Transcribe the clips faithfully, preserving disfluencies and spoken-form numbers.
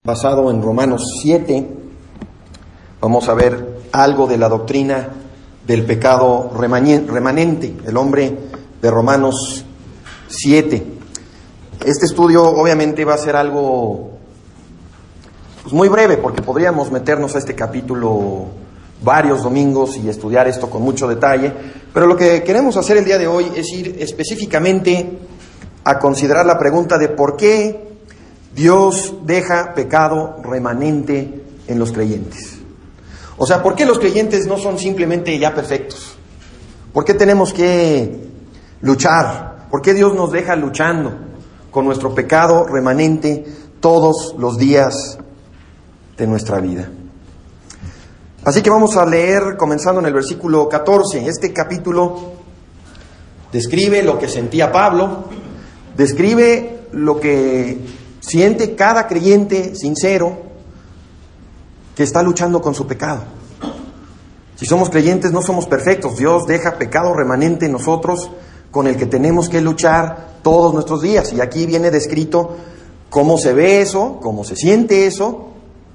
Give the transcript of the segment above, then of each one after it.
basado en Romanos siete, vamos a ver algo de la doctrina del pecado remanente, el hombre de Romanos siete. Este estudio obviamente va a ser algo pues, muy breve, porque podríamos meternos a este capítulo varios domingos y estudiar esto con mucho detalle, pero lo que queremos hacer el día de hoy es ir específicamente a considerar la pregunta de por qué Dios deja pecado remanente en los creyentes. O sea, ¿por qué los creyentes no son simplemente ya perfectos? ¿Por qué tenemos que luchar? ¿Por qué Dios nos deja luchando con nuestro pecado remanente todos los días de nuestra vida? Así que vamos a leer comenzando en el versículo catorce. Este capítulo describe lo que sentía Pablo, describe lo que siente cada creyente sincero que está luchando con su pecado. Si somos creyentes, no somos perfectos. Dios deja pecado remanente en nosotros con el que tenemos que luchar todos nuestros días. Y aquí viene descrito cómo se ve eso, cómo se siente eso,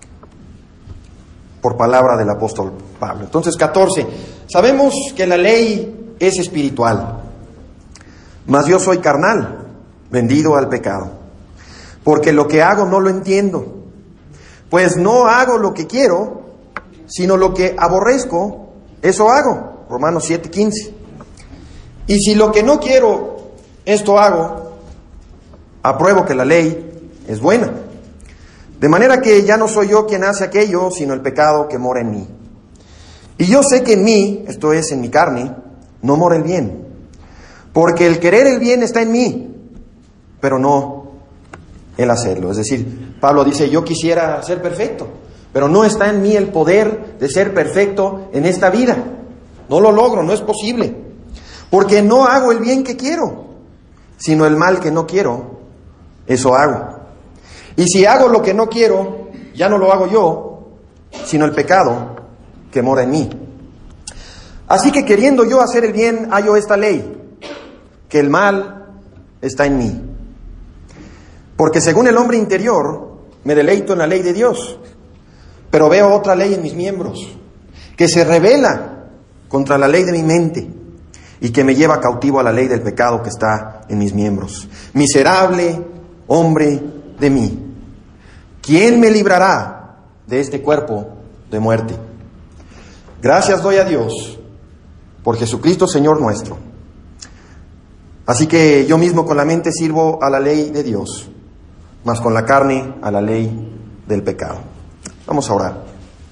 por palabra del apóstol Pablo. Entonces, catorce. Sabemos que la ley es espiritual, mas yo soy carnal, vendido al pecado. Porque lo que hago no lo entiendo. Pues no hago lo que quiero, sino lo que aborrezco, eso hago. Romanos siete quince. Y si lo que no quiero, esto hago, apruebo que la ley es buena. De manera que ya no soy yo quien hace aquello, sino el pecado que mora en mí. Y yo sé que en mí, esto es, en mi carne, no mora el bien. Porque el querer el bien está en mí, pero no el hacerlo. Es decir, Pablo dice, yo quisiera ser perfecto, pero no está en mí el poder de ser perfecto en esta vida. No lo logro, no es posible. Porque no hago el bien que quiero, sino el mal que no quiero, eso hago. Y si hago lo que no quiero, ya no lo hago yo, sino el pecado que mora en mí. Así que queriendo yo hacer el bien, hallo esta ley, que el mal está en mí. Porque según el hombre interior, me deleito en la ley de Dios, pero veo otra ley en mis miembros, que se rebela contra la ley de mi mente y que me lleva cautivo a la ley del pecado que está en mis miembros. Miserable hombre de mí, ¿quién me librará de este cuerpo de muerte? Gracias doy a Dios por Jesucristo Señor nuestro. Así que yo mismo con la mente sirvo a la ley de Dios, mas con la carne a la ley del pecado. Vamos a orar.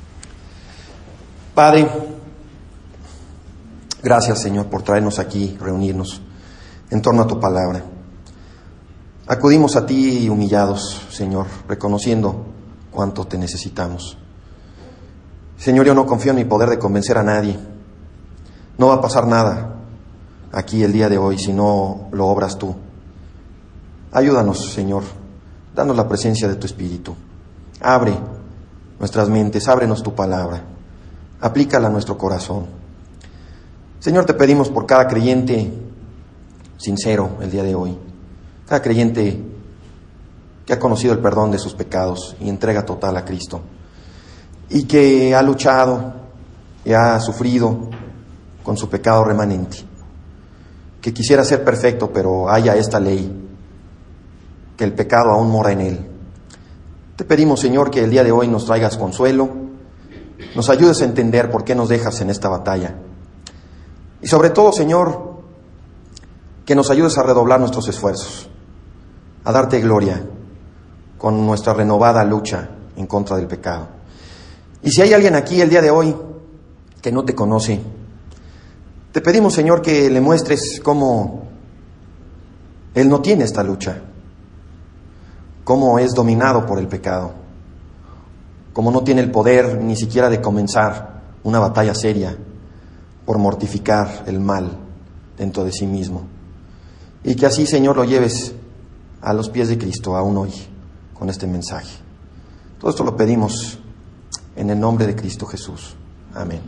Padre, gracias Señor por traernos aquí, reunirnos en torno a tu palabra. Acudimos a ti humillados, Señor, reconociendo cuánto te necesitamos. Señor, yo no confío en mi poder de convencer a nadie. No va a pasar nada aquí el día de hoy si no lo obras tú. Ayúdanos, Señor. Danos la presencia de tu Espíritu. Abre nuestras mentes, ábrenos tu palabra. Aplícala a nuestro corazón. Señor, te pedimos por cada creyente sincero el día de hoy. Cada creyente que ha conocido el perdón de sus pecados y entrega total a Cristo. Y que ha luchado y ha sufrido con su pecado remanente. Que quisiera ser perfecto, pero haya esta ley, que el pecado aún mora en él. Te pedimos, Señor, que el día de hoy nos traigas consuelo, nos ayudes a entender por qué nos dejas en esta batalla. Y sobre todo, Señor, que nos ayudes a redoblar nuestros esfuerzos, a darte gloria con nuestra renovada lucha en contra del pecado. Y si hay alguien aquí el día de hoy que no te conoce, te pedimos, Señor, que le muestres cómo él no tiene esta lucha, cómo es dominado por el pecado, cómo no tiene el poder ni siquiera de comenzar una batalla seria por mortificar el mal dentro de sí mismo. Y que así, Señor, lo lleves a los pies de Cristo aún hoy con este mensaje. Todo esto lo pedimos en el nombre de Cristo Jesús. Amén.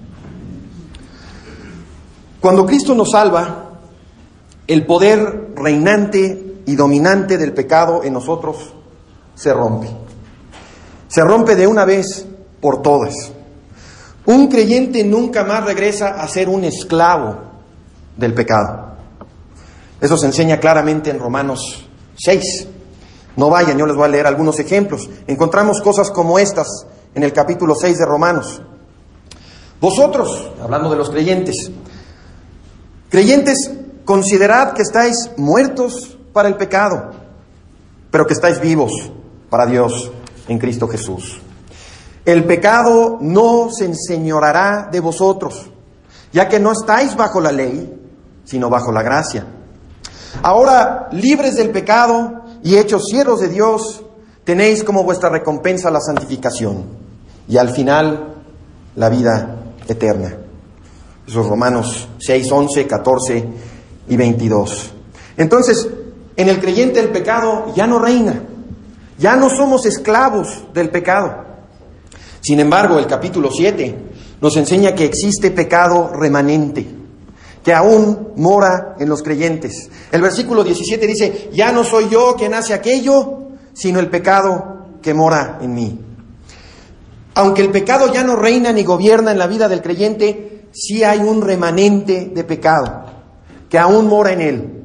Cuando Cristo nos salva, el poder reinante y dominante del pecado en nosotros se rompe. se rompe de una vez por todas. Un creyente nunca más regresa a ser un esclavo del pecado. Eso se enseña claramente en Romanos seis. No vayan, yo les voy a leer algunos ejemplos. Encontramos cosas como estas en el capítulo seis de Romanos. Vosotros, hablando de los creyentes, creyentes, considerad que estáis muertos para el pecado, pero que estáis vivos para Dios en Cristo Jesús. El pecado no se enseñoreará de vosotros, ya que no estáis bajo la ley, sino bajo la gracia. Ahora, libres del pecado y hechos siervos de Dios, tenéis como vuestra recompensa la santificación y al final la vida eterna. Esos Romanos seis, once, catorce y veintidós. Entonces, en el creyente el pecado ya no reina, ya no somos esclavos del pecado. Sin embargo, el capítulo siete nos enseña que existe pecado remanente, que aún mora en los creyentes. El versículo diecisiete dice, ya no soy yo quien hace aquello, sino el pecado que mora en mí. Aunque el pecado ya no reina ni gobierna en la vida del creyente, sí hay un remanente de pecado, que aún mora en él.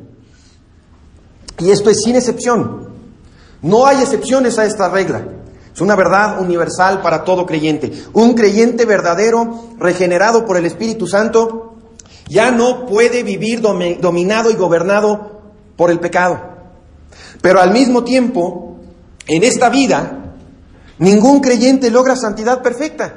Y esto es sin excepción. No hay excepciones a esta regla. Es una verdad universal para todo creyente. Un creyente verdadero, regenerado por el Espíritu Santo, ya no puede vivir dominado y gobernado por el pecado. Pero al mismo tiempo, en esta vida, ningún creyente logra santidad perfecta.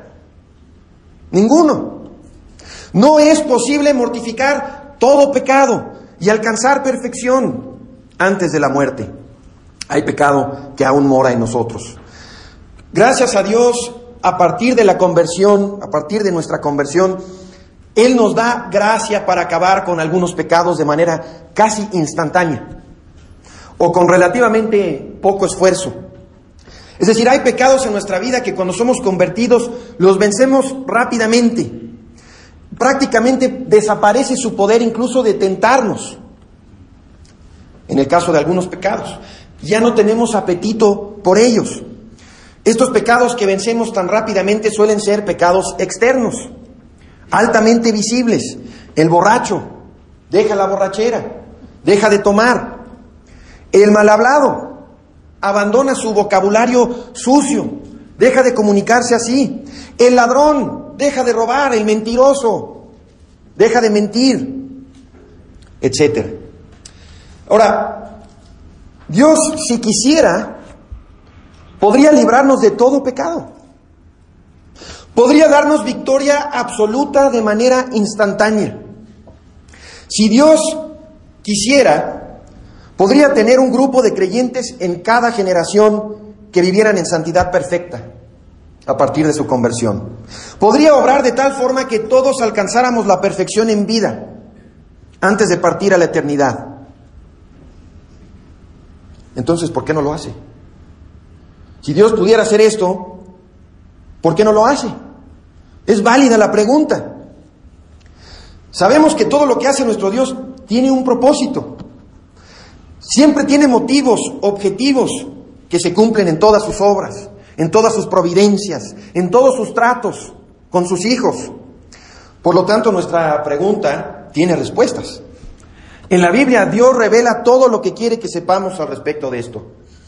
Ninguno. No es posible mortificar todo pecado y alcanzar perfección antes de la muerte. Hay pecado que aún mora en nosotros. Gracias a Dios, a partir de la conversión, a partir de nuestra conversión, Él nos da gracia para acabar con algunos pecados de manera casi instantánea o con relativamente poco esfuerzo. Es decir, hay pecados en nuestra vida que cuando somos convertidos los vencemos rápidamente. Prácticamente desaparece su poder incluso de tentarnos. En el caso de algunos pecados, ya no tenemos apetito por ellos. Estos pecados que vencemos tan rápidamente suelen ser pecados externos, altamente visibles. El borracho deja la borrachera, deja de tomar. El mal hablado abandona su vocabulario sucio, deja de comunicarse así. El ladrón deja de robar, el mentiroso deja de mentir, etcétera. Ahora, Dios, si quisiera, podría librarnos de todo pecado. Podría darnos victoria absoluta de manera instantánea. Si Dios quisiera, podría tener un grupo de creyentes en cada generación que vivieran en santidad perfecta a partir de su conversión. Podría obrar de tal forma que todos alcanzáramos la perfección en vida antes de partir a la eternidad. Entonces, ¿por qué no lo hace? Si Dios pudiera hacer esto, ¿por qué no lo hace? Es válida la pregunta. Sabemos que todo lo que hace nuestro Dios tiene un propósito. Siempre tiene motivos, objetivos que se cumplen en todas sus obras, en todas sus providencias, en todos sus tratos con sus hijos. Por lo tanto, nuestra pregunta tiene respuestas. En la Biblia, Dios revela todo lo que quiere que sepamos al respecto de esto.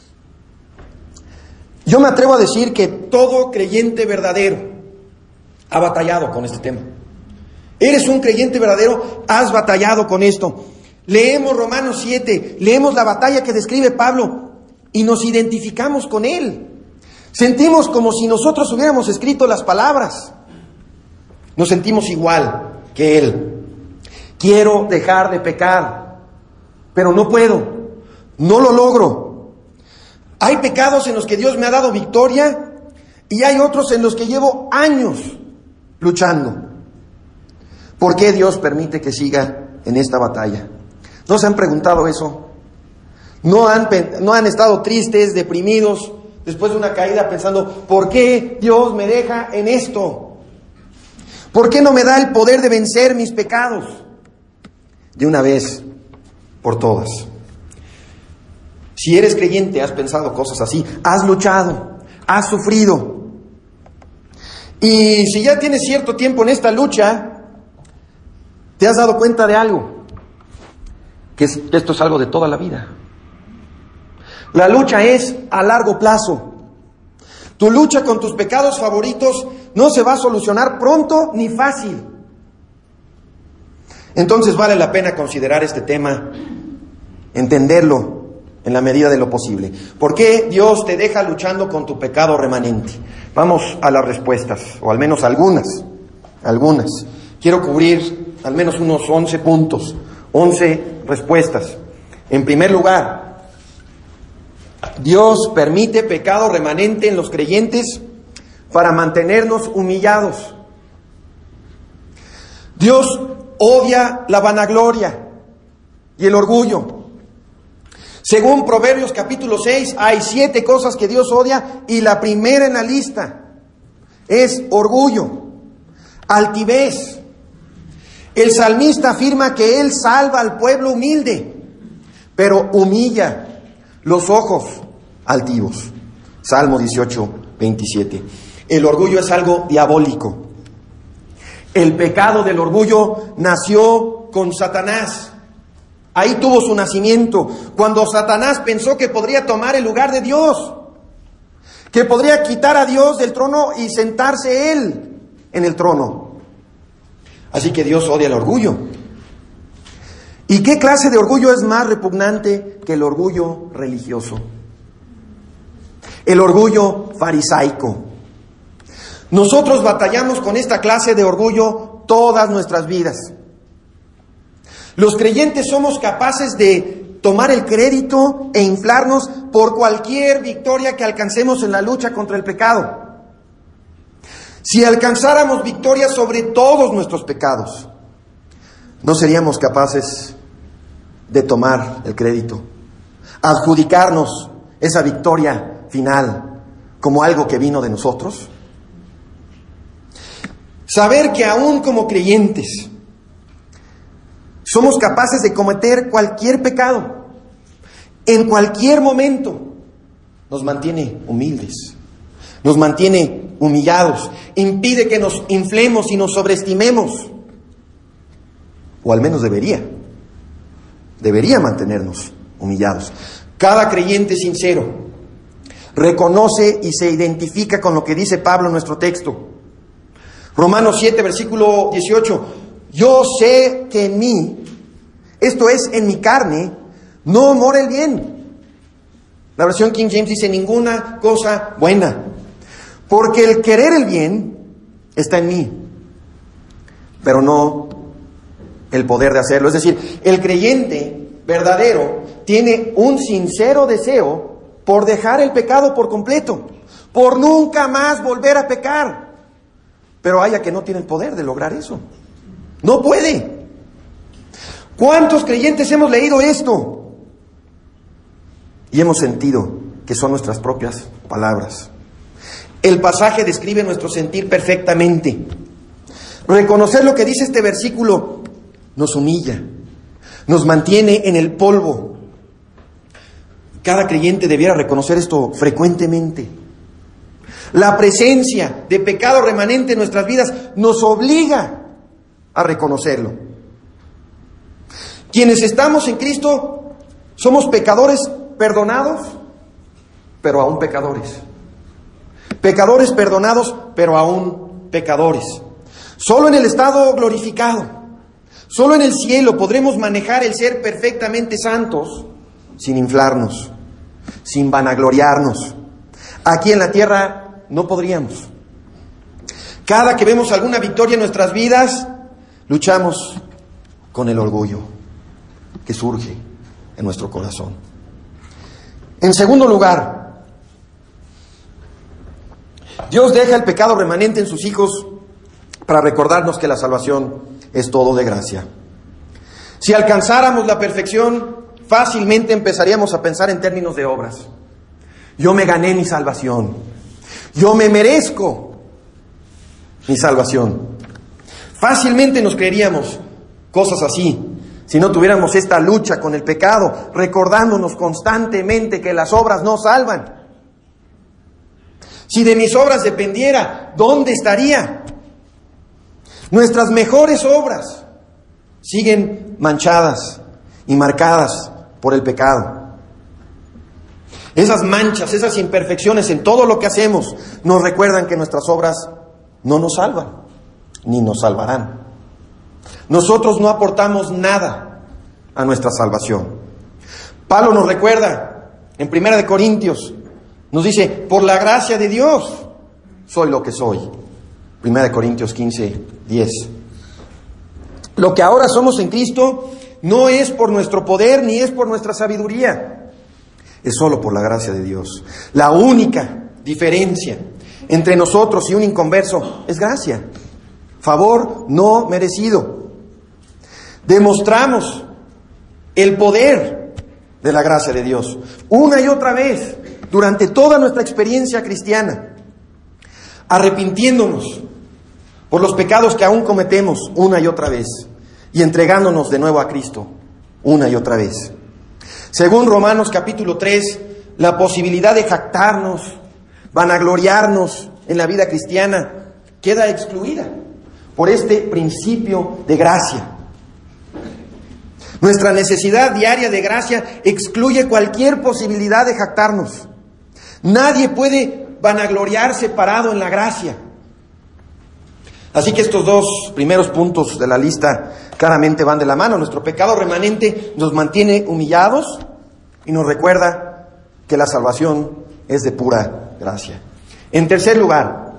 Yo me atrevo a decir que todo creyente verdadero ha batallado con este tema. Eres un creyente verdadero, has batallado con esto. Leemos Romanos siete, leemos la batalla que describe Pablo y nos identificamos con él. Sentimos como si nosotros hubiéramos escrito las palabras. Nos sentimos igual que él. Quiero dejar de pecar, pero no puedo, no lo logro. Hay pecados en los que Dios me ha dado victoria y hay otros en los que llevo años luchando. ¿Por qué Dios permite que siga en esta batalla? ¿No se han preguntado eso? ¿No han, no han estado tristes, deprimidos, después de una caída pensando, ¿por qué Dios me deja en esto? ¿Por qué no me da el poder de vencer mis pecados de una vez por todas? Si eres creyente, has pensado cosas así, has luchado, has sufrido. Y si ya tienes cierto tiempo en esta lucha, te has dado cuenta de algo, que es- que esto es algo de toda la vida. La lucha es a largo plazo. Tu lucha con tus pecados favoritos no se va a solucionar pronto ni fácil. Entonces vale la pena considerar este tema, entenderlo en la medida de lo posible. ¿Por qué Dios te deja luchando con tu pecado remanente? Vamos a las respuestas, o al menos algunas, algunas. Quiero cubrir al menos unos once puntos, once respuestas. En primer lugar, Dios permite pecado remanente en los creyentes para mantenernos humillados. Dios odia la vanagloria y el orgullo. Según Proverbios capítulo seis, hay siete cosas que Dios odia y la primera en la lista es orgullo, altivez. El salmista afirma que Él salva al pueblo humilde, pero humilla los ojos altivos. Salmo dieciocho, veintisiete. El orgullo es algo diabólico. El pecado del orgullo nació con Satanás. Ahí tuvo su nacimiento, cuando Satanás pensó que podría tomar el lugar de Dios, que podría quitar a Dios del trono y sentarse Él en el trono. Así que Dios odia el orgullo. ¿Y qué clase de orgullo es más repugnante que el orgullo religioso? El orgullo farisaico. Nosotros batallamos con esta clase de orgullo todas nuestras vidas. Los creyentes somos capaces de tomar el crédito e inflarnos por cualquier victoria que alcancemos en la lucha contra el pecado. Si alcanzáramos victoria sobre todos nuestros pecados, no seríamos capaces de tomar el crédito, adjudicarnos esa victoria final como algo que vino de nosotros. Saber que aún como creyentes somos capaces de cometer cualquier pecado en cualquier momento nos mantiene humildes, nos mantiene humillados, impide que nos inflemos y nos sobreestimemos, o al menos debería, debería mantenernos humillados. Cada creyente sincero reconoce y se identifica con lo que dice Pablo en nuestro texto. Romanos siete, versículo dieciocho. Yo sé que en mí, esto es, en mi carne, no mora el bien. La versión King James dice ninguna cosa buena. Porque el querer el bien está en mí, pero no el poder de hacerlo. Es decir, el creyente verdadero tiene un sincero deseo por dejar el pecado por completo, por nunca más volver a pecar. Pero haya que no tiene el poder de lograr eso. No puede. ¿Cuántos creyentes hemos leído esto? Y hemos sentido que son nuestras propias palabras. El pasaje describe nuestro sentir perfectamente. Reconocer lo que dice este versículo nos humilla, nos mantiene en el polvo. Cada creyente debiera reconocer esto frecuentemente. La presencia de pecado remanente en nuestras vidas nos obliga a reconocerlo. Quienes estamos en Cristo somos pecadores perdonados, pero aún pecadores. Pecadores perdonados, pero aún pecadores. Solo en el estado glorificado, solo en el cielo podremos manejar el ser perfectamente santos sin inflarnos, sin vanagloriarnos. Aquí en la tierra no podríamos. Cada que vemos alguna victoria en nuestras vidas, luchamos con el orgullo que surge en nuestro corazón. En segundo lugar, Dios deja el pecado remanente en sus hijos para recordarnos que la salvación es todo de gracia. Si alcanzáramos la perfección, fácilmente empezaríamos a pensar en términos de obras. Yo me gané mi salvación. Yo me merezco mi salvación. Fácilmente nos creeríamos cosas así si no tuviéramos esta lucha con el pecado, recordándonos constantemente que las obras no salvan. Si de mis obras dependiera, ¿dónde estaría? Nuestras mejores obras siguen manchadas y marcadas por el pecado. Esas manchas, esas imperfecciones en todo lo que hacemos nos recuerdan que nuestras obras no nos salvan, ni nos salvarán. Nosotros no aportamos nada a nuestra salvación. Pablo nos recuerda en Primera de Corintios, nos dice, por la gracia de Dios soy lo que soy. Primera de Corintios quince, diez. Lo que ahora somos en Cristo no es por nuestro poder ni es por nuestra sabiduría. Es solo por la gracia de Dios. La única diferencia entre nosotros y un inconverso es gracia. Favor no merecido. Demostramos el poder de la gracia de Dios una y otra vez durante toda nuestra experiencia cristiana, arrepintiéndonos por los pecados que aún cometemos una y otra vez y entregándonos de nuevo a Cristo una y otra vez. Según Romanos capítulo tres, la posibilidad de jactarnos, vanagloriarnos en la vida cristiana queda excluida por este principio de gracia. Nuestra necesidad diaria de gracia excluye cualquier posibilidad de jactarnos. Nadie puede vanagloriarse parado en la gracia. Así que estos dos primeros puntos de la lista claramente van de la mano. Nuestro pecado remanente nos mantiene humillados y nos recuerda que la salvación es de pura gracia. En tercer lugar,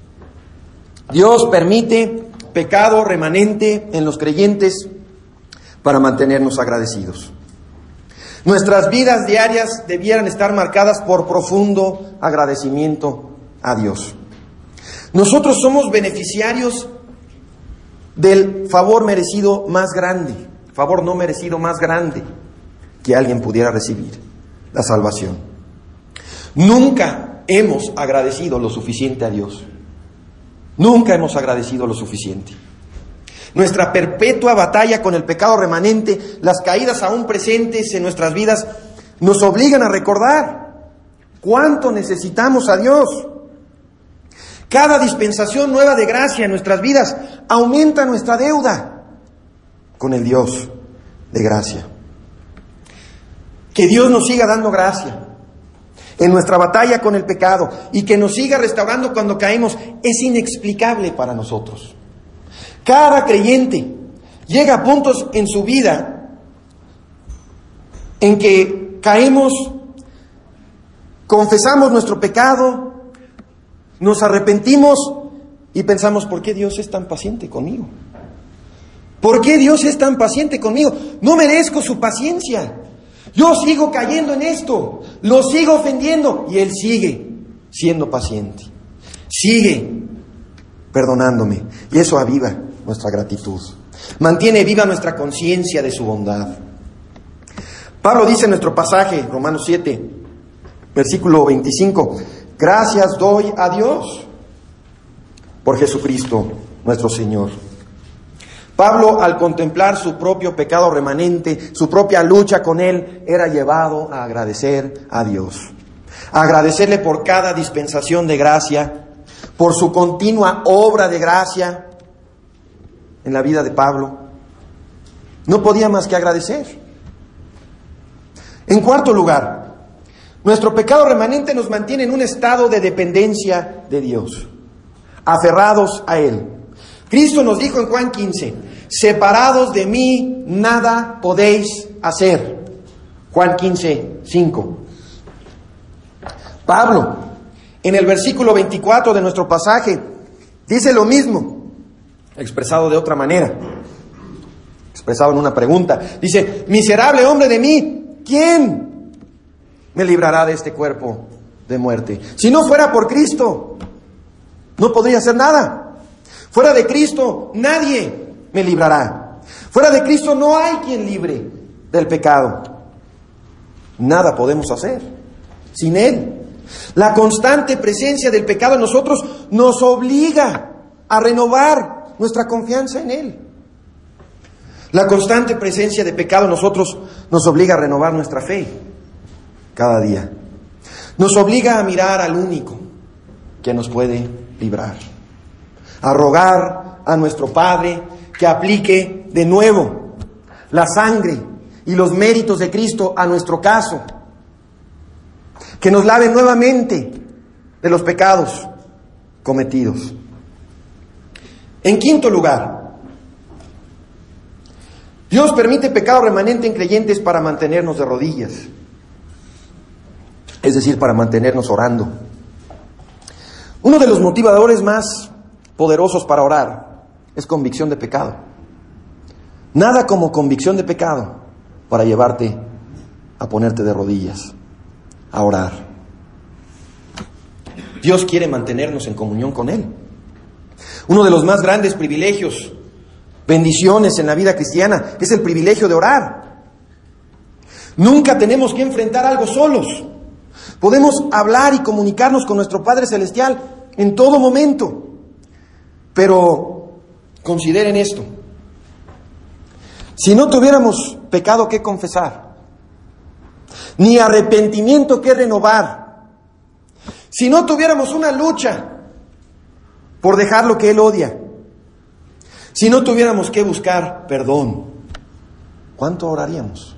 Dios permite pecado remanente en los creyentes para mantenernos agradecidos. Nuestras vidas diarias debieran estar marcadas por profundo agradecimiento a Dios. Nosotros somos beneficiarios del favor merecido más grande, favor no merecido más grande que alguien pudiera recibir, la salvación. Nunca hemos agradecido lo suficiente a Dios. Nunca hemos agradecido lo suficiente. Nuestra perpetua batalla con el pecado remanente, las caídas aún presentes en nuestras vidas, nos obligan a recordar cuánto necesitamos a Dios. Cada dispensación nueva de gracia en nuestras vidas aumenta nuestra deuda con el Dios de gracia. Que Dios nos siga dando gracia en nuestra batalla con el pecado y que nos siga restaurando cuando caemos es inexplicable para nosotros. Cada creyente llega a puntos en su vida en que caemos, confesamos nuestro pecado, nos arrepentimos y pensamos, ¿por qué Dios es tan paciente conmigo? ¿Por qué Dios es tan paciente conmigo? No merezco su paciencia. Yo sigo cayendo en esto, lo sigo ofendiendo y Él sigue siendo paciente. Sigue perdonándome y eso aviva nuestra gratitud. Mantiene viva nuestra conciencia de su bondad. Pablo dice en nuestro pasaje, Romanos siete, versículo veinticinco, gracias doy a Dios por Jesucristo nuestro Señor. Pablo, al contemplar su propio pecado remanente, su propia lucha con él, era llevado a agradecer a Dios. A agradecerle por cada dispensación de gracia, por su continua obra de gracia en la vida de Pablo. No podía más que agradecer. En cuarto lugar, nuestro pecado remanente nos mantiene en un estado de dependencia de Dios, aferrados a Él. Cristo nos dijo en Juan quince, separados de mí nada podéis hacer. Juan quince, cinco. Pablo, en el versículo veinticuatro de nuestro pasaje, dice lo mismo, expresado de otra manera, expresado en una pregunta. Dice, miserable hombre de mí, ¿quién me librará de este cuerpo de muerte? Si no fuera por Cristo, no podría hacer nada. Fuera de Cristo, nadie me librará. Fuera de Cristo no hay quien libre del pecado. Nada podemos hacer sin Él. La constante presencia del pecado en nosotros nos obliga a renovar nuestra confianza en Él. La constante presencia de pecado en nosotros nos obliga a renovar nuestra fe cada día. Nos obliga a mirar al único, quien nos puede librar. A rogar a nuestro Padre que aplique de nuevo la sangre y los méritos de Cristo a nuestro caso. Que nos lave nuevamente de los pecados cometidos. En quinto lugar, Dios permite pecado remanente en creyentes para mantenernos de rodillas. Es decir, para mantenernos orando. Uno de los motivadores más poderosos para orar es convicción de pecado. Nada como convicción de pecado para llevarte a ponerte de rodillas, a orar. Dios quiere mantenernos en comunión con Él. Uno de los más grandes privilegios, bendiciones en la vida cristiana, es el privilegio de orar. Nunca tenemos que enfrentar algo solos. Podemos hablar y comunicarnos con nuestro Padre Celestial en todo momento. Pero consideren esto. Si no tuviéramos pecado que confesar, ni arrepentimiento que renovar, si no tuviéramos una lucha por dejar lo que Él odia, si no tuviéramos que buscar perdón, ¿cuánto oraríamos?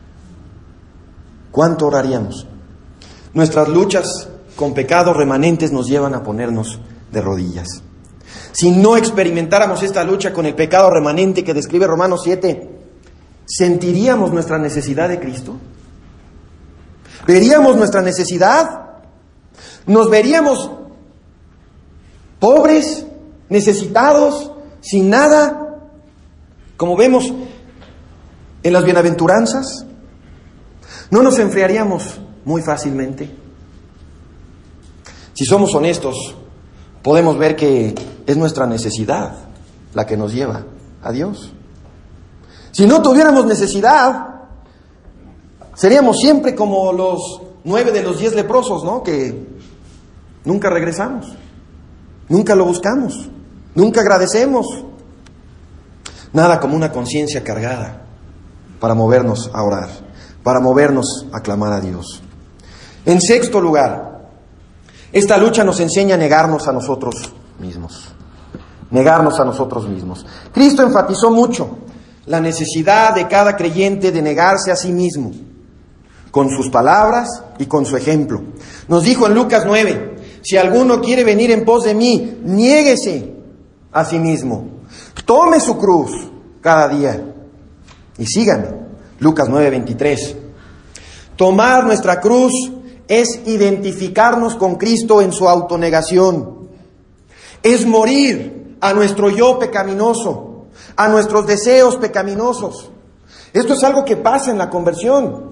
¿Cuánto oraríamos? Nuestras luchas con pecados remanentes nos llevan a ponernos de rodillas. Si no experimentáramos esta lucha con el pecado remanente que describe Romanos siete, ¿sentiríamos nuestra necesidad de Cristo? ¿Veríamos nuestra necesidad? ¿Nos veríamos pobres, necesitados, sin nada? Como vemos en las bienaventuranzas, ¿no nos enfriaríamos muy fácilmente? Si somos honestos, podemos ver que es nuestra necesidad la que nos lleva a Dios. Si no tuviéramos necesidad, seríamos siempre como los nueve de los diez leprosos, ¿no? Que nunca regresamos, nunca lo buscamos, nunca agradecemos. Nada como una conciencia cargada para movernos a orar, para movernos a clamar a Dios. En sexto lugar, esta lucha nos enseña a negarnos a nosotros mismos. Negarnos a nosotros mismos. Cristo enfatizó mucho la necesidad de cada creyente de negarse a sí mismo, con sus palabras y con su ejemplo. Nos dijo en Lucas nueve, si alguno quiere venir en pos de mí, niéguese a sí mismo. Tome su cruz cada día y sígame. Lucas nueve veintitrés. Tomar nuestra cruz es identificarnos con Cristo en su autonegación. Es morir a nuestro yo pecaminoso, a nuestros deseos pecaminosos. Esto es algo que pasa en la conversión.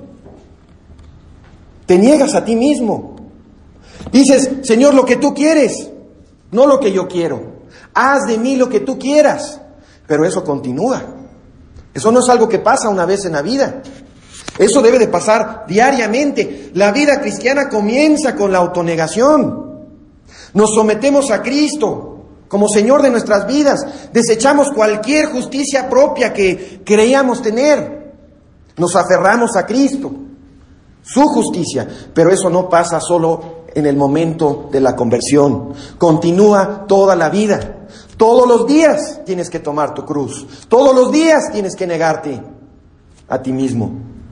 Te niegas a ti mismo. Dices, Señor, lo que tú quieres, no lo que yo quiero. Haz de mí lo que tú quieras. Pero eso continúa. Eso no es algo que pasa una vez en la vida. Eso debe de pasar diariamente. La vida cristiana comienza con la autonegación. Nos sometemos a Cristo como Señor de nuestras vidas. Desechamos cualquier justicia propia que creíamos tener. Nos aferramos a Cristo, su justicia. Pero eso no pasa solo en el momento de la conversión. Continúa toda la vida. Todos los días tienes que tomar tu cruz. Todos los días tienes que negarte a ti mismo.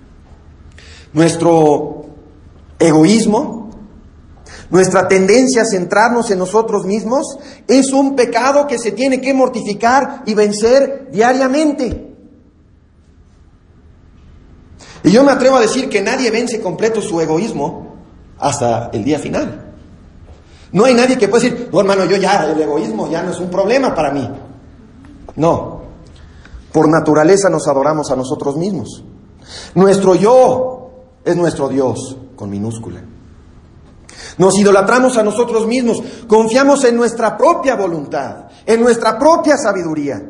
Nuestro egoísmo, nuestra tendencia a centrarnos en nosotros mismos, es un pecado que se tiene que mortificar y vencer diariamente. Y yo me atrevo a decir que nadie vence completo su egoísmo hasta el día final. No hay nadie que pueda decir, no hermano, yo ya, el egoísmo ya no es un problema para mí. No, por naturaleza nos adoramos a nosotros mismos. Nuestro yo es nuestro Dios, con minúscula. Nos idolatramos a nosotros mismos, confiamos en nuestra propia voluntad, en nuestra propia sabiduría.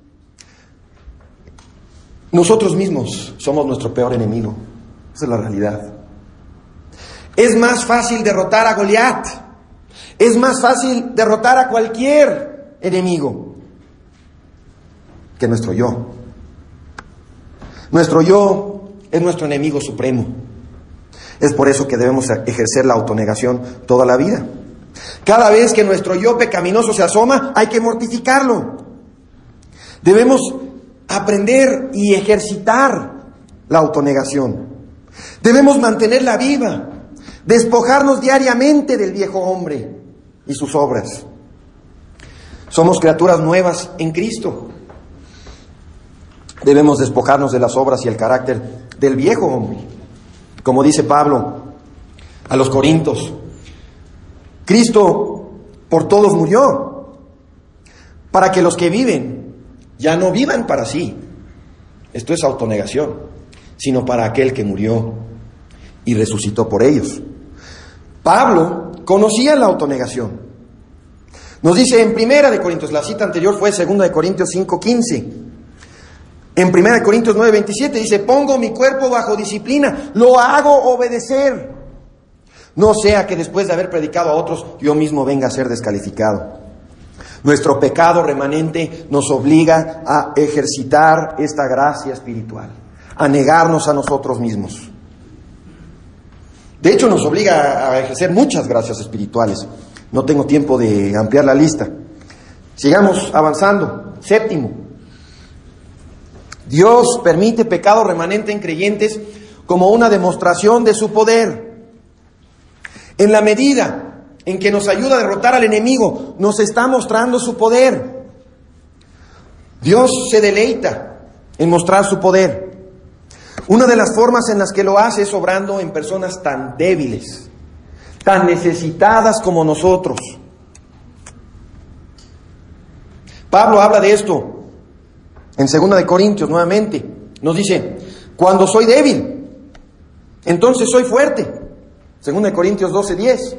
Nosotros mismos somos nuestro peor enemigo, esa es la realidad. Es más fácil derrotar a Goliat, es más fácil derrotar a cualquier enemigo que nuestro yo. Nuestro yo es nuestro enemigo supremo. Es por eso que debemos ejercer la autonegación toda la vida. Cada vez que nuestro yo pecaminoso se asoma, hay que mortificarlo. Debemos aprender y ejercitar la autonegación. Debemos mantenerla viva, despojarnos diariamente del viejo hombre y sus obras. Somos criaturas nuevas en Cristo. Debemos despojarnos de las obras y el carácter del viejo hombre. Como dice Pablo a los Corintios, Cristo por todos murió, para que los que viven ya no vivan para sí. Esto es autonegación, sino para aquel que murió y resucitó por ellos. Pablo conocía la autonegación. Nos dice en Primera de Corintios, la cita anterior fue Segunda de Corintios cinco quince. En Primera de Corintios nueve veintisiete dice: pongo mi cuerpo bajo disciplina, lo hago obedecer. No sea que después de haber predicado a otros, yo mismo venga a ser descalificado. Nuestro pecado remanente nos obliga a ejercitar esta gracia espiritual, a negarnos a nosotros mismos. De hecho, nos obliga a ejercer muchas gracias espirituales. No tengo tiempo de ampliar la lista. Sigamos avanzando. Séptimo, Dios permite pecado remanente en creyentes como una demostración de su poder. En la medida en que nos ayuda a derrotar al enemigo, nos está mostrando su poder. Dios se deleita en mostrar su poder. Una de las formas en las que lo hace es obrando en personas tan débiles, tan necesitadas como nosotros. Pablo habla de esto en Segunda de Corintios nuevamente. Nos dice: cuando soy débil, entonces soy fuerte. Segunda de Corintios doce diez.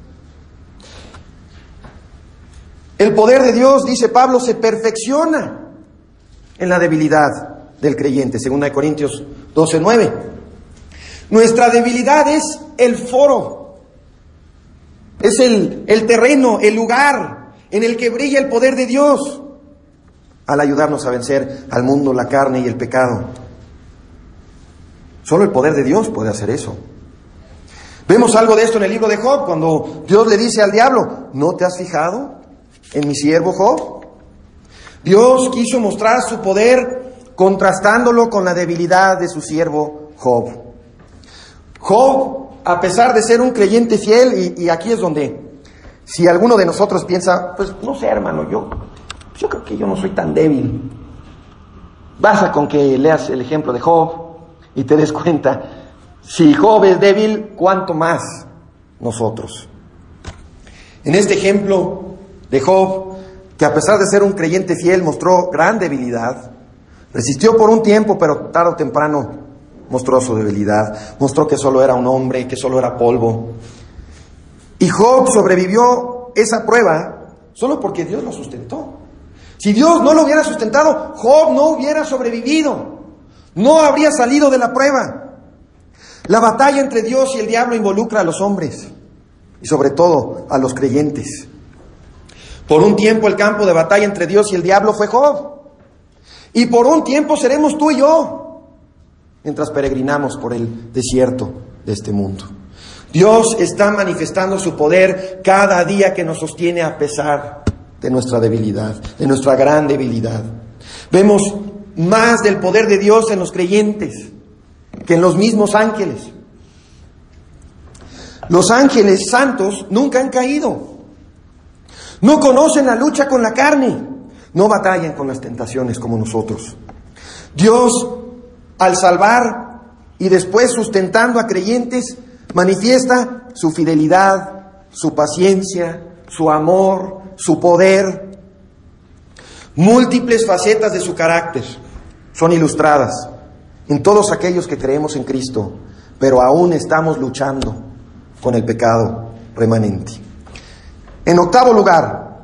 El poder de Dios, dice Pablo, se perfecciona en la debilidad del creyente. Segunda de Corintios doce nueve. Nuestra debilidad es el foro, es el, el terreno, el lugar en el que brilla el poder de Dios al ayudarnos a vencer al mundo, la carne y el pecado. Solo el poder de Dios puede hacer eso. Vemos algo de esto en el libro de Job, cuando Dios le dice al diablo: ¿no te has fijado en mi siervo Job? Dios quiso mostrar su poder contrastándolo con la debilidad de su siervo Job. Job, a pesar de ser un creyente fiel, y, y aquí es donde, si alguno de nosotros piensa, pues no sé, hermano, yo, yo creo que yo no soy tan débil. Basta con que leas el ejemplo de Job y te des cuenta. Si Job es débil, ¿cuánto más nosotros? En este ejemplo de Job, que a pesar de ser un creyente fiel, mostró gran debilidad, resistió por un tiempo, pero tarde o temprano mostró su debilidad, mostró que solo era un hombre, que solo era polvo. Y Job sobrevivió esa prueba solo porque Dios lo sustentó. Si Dios no lo hubiera sustentado, Job no hubiera sobrevivido, no habría salido de la prueba. La batalla entre Dios y el diablo involucra a los hombres y sobre todo a los creyentes. Por un tiempo el campo de batalla entre Dios y el diablo fue Job. Y por un tiempo seremos tú y yo, mientras peregrinamos por el desierto de este mundo. Dios está manifestando su poder cada día que nos sostiene a pesar de nuestra debilidad, de nuestra gran debilidad. Vemos más del poder de Dios en los creyentes que en los mismos ángeles. Los ángeles santos nunca han caído. No conocen la lucha con la carne. No batallan con las tentaciones como nosotros. Dios, al salvar y después sustentando a creyentes, manifiesta su fidelidad, su paciencia, su amor, su poder. Múltiples facetas de su carácter son ilustradas en todos aquellos que creemos en Cristo, pero aún estamos luchando con el pecado remanente. En octavo lugar,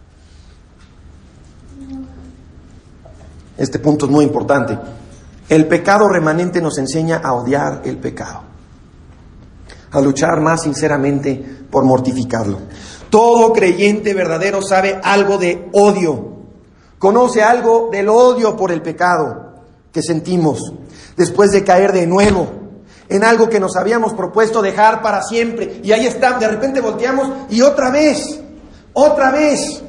este punto es muy importante, el pecado remanente nos enseña a odiar el pecado, a luchar más sinceramente por mortificarlo. Todo creyente verdadero sabe algo de odio, conoce algo del odio por el pecado que sentimos después de caer de nuevo en algo que nos habíamos propuesto dejar para siempre. Y ahí está, de repente volteamos y otra vez, otra vez.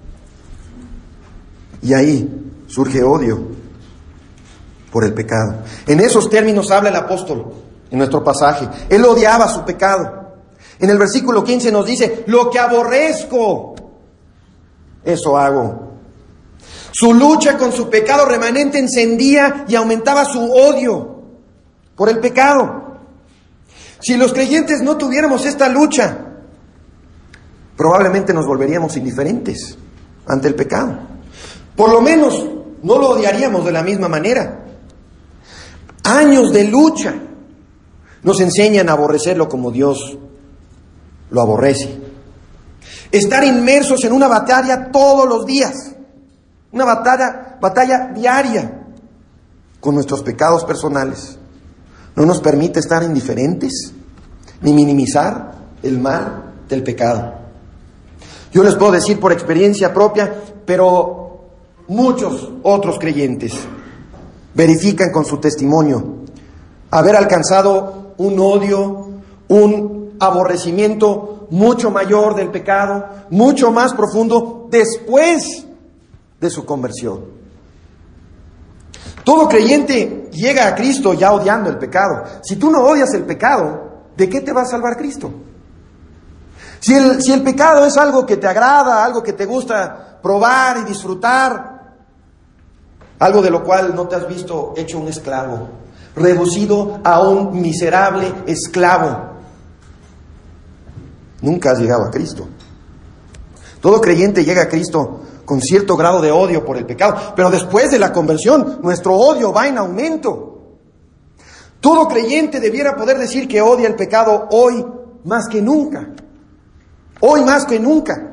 Y ahí surge odio por el pecado. En esos términos habla el apóstol en nuestro pasaje. Él odiaba su pecado. En el versículo quince nos dice, lo que aborrezco, eso hago. Su lucha con su pecado remanente encendía y aumentaba su odio por el pecado. Si los creyentes no tuviéramos esta lucha, probablemente nos volveríamos indiferentes ante el pecado. Por lo menos no lo odiaríamos de la misma manera. Años de lucha nos enseñan a aborrecerlo como Dios lo aborrece. Estar inmersos en una batalla todos los días. Una batalla, batalla diaria con nuestros pecados personales. No nos permite estar indiferentes ni minimizar el mal del pecado. Yo les puedo decir por experiencia propia, pero muchos otros creyentes verifican con su testimonio haber alcanzado un odio, un aborrecimiento mucho mayor del pecado, mucho más profundo después de su conversión. Todo creyente llega a Cristo ya odiando el pecado. Si tú no odias el pecado, ¿de qué te va a salvar Cristo? Si el, si el pecado es algo que te agrada, algo que te gusta probar y disfrutar, algo de lo cual no te has visto hecho un esclavo, reducido a un miserable esclavo, nunca has llegado a Cristo. Todo creyente llega a Cristo con cierto grado de odio por el pecado, pero después de la conversión, nuestro odio va en aumento. Todo creyente debiera poder decir que odia el pecado hoy más que nunca. Hoy más que nunca.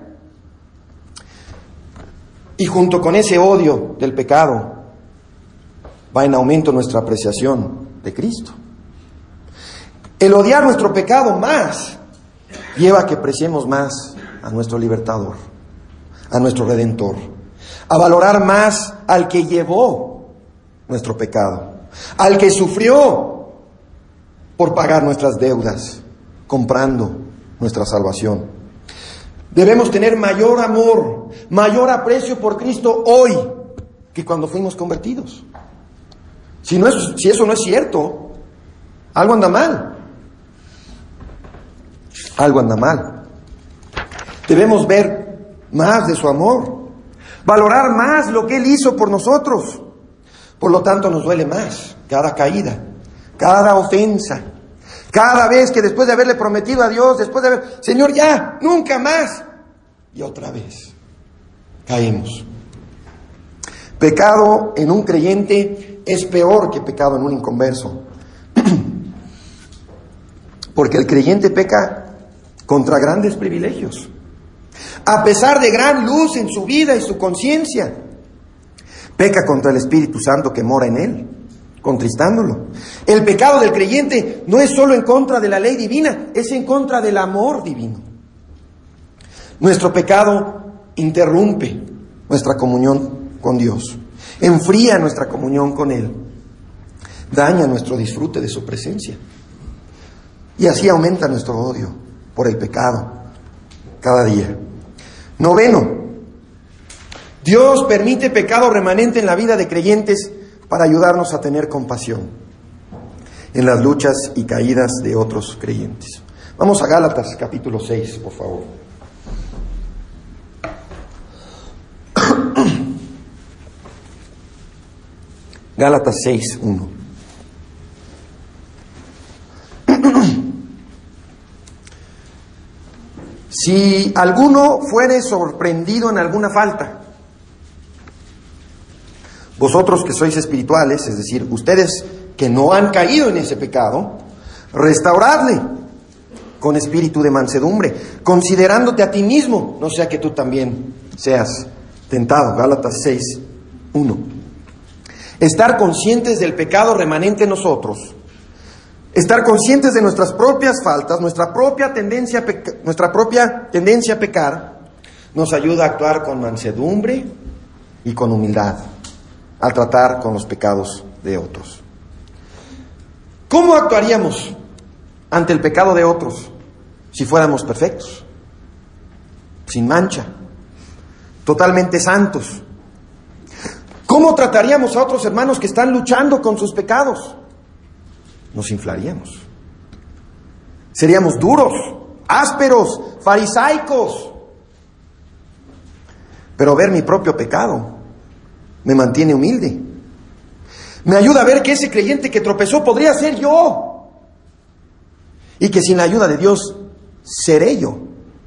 Y junto con ese odio del pecado, va en aumento nuestra apreciación de Cristo. El odiar nuestro pecado más lleva a que apreciemos más a nuestro libertador, a nuestro Redentor, a valorar más al que llevó nuestro pecado, al que sufrió por pagar nuestras deudas, comprando nuestra salvación. Debemos tener mayor amor, mayor aprecio por Cristo hoy que cuando fuimos convertidos. Si, no es, si eso no es cierto, algo anda mal. Algo anda mal. Debemos ver más de su amor, valorar más lo que Él hizo por nosotros. Por lo tanto, nos duele más cada caída, cada ofensa, cada vez que después de haberle prometido a Dios, después de haber, Señor, ya, nunca más, y otra vez caemos. Pecado en un creyente es peor que pecado en un inconverso, porque el creyente peca contra grandes privilegios, a pesar de gran luz en su vida y su conciencia. Peca contra el Espíritu Santo que mora en él, contristándolo. El pecado del creyente no es solo en contra de la ley divina, es en contra del amor divino. Nuestro pecado interrumpe nuestra comunión con Dios, enfría nuestra comunión con Él, daña nuestro disfrute de su presencia, y así aumenta nuestro odio por el pecado cada día. Noveno, Dios permite pecado remanente en la vida de creyentes para ayudarnos a tener compasión en las luchas y caídas de otros creyentes. Vamos a Gálatas capítulo seis, por favor. Gálatas seis, uno. Si alguno fuere sorprendido en alguna falta, vosotros que sois espirituales, es decir, ustedes que no han caído en ese pecado, restauradle con espíritu de mansedumbre, considerándote a ti mismo, no sea que tú también seas tentado. Gálatas seis, uno. Estar conscientes del pecado remanente en nosotros, estar conscientes de nuestras propias faltas, nuestra propia tendencia a peca- nuestra propia tendencia a pecar, nos ayuda a actuar con mansedumbre y con humildad al tratar con los pecados de otros. ¿Cómo actuaríamos ante el pecado de otros si fuéramos perfectos, sin mancha, totalmente santos? ¿Cómo trataríamos a otros hermanos que están luchando con sus pecados? Nos inflaríamos. Seríamos duros, ásperos, farisaicos. Pero ver mi propio pecado me mantiene humilde. Me ayuda a ver que ese creyente que tropezó podría ser yo. Y que sin la ayuda de Dios seré yo.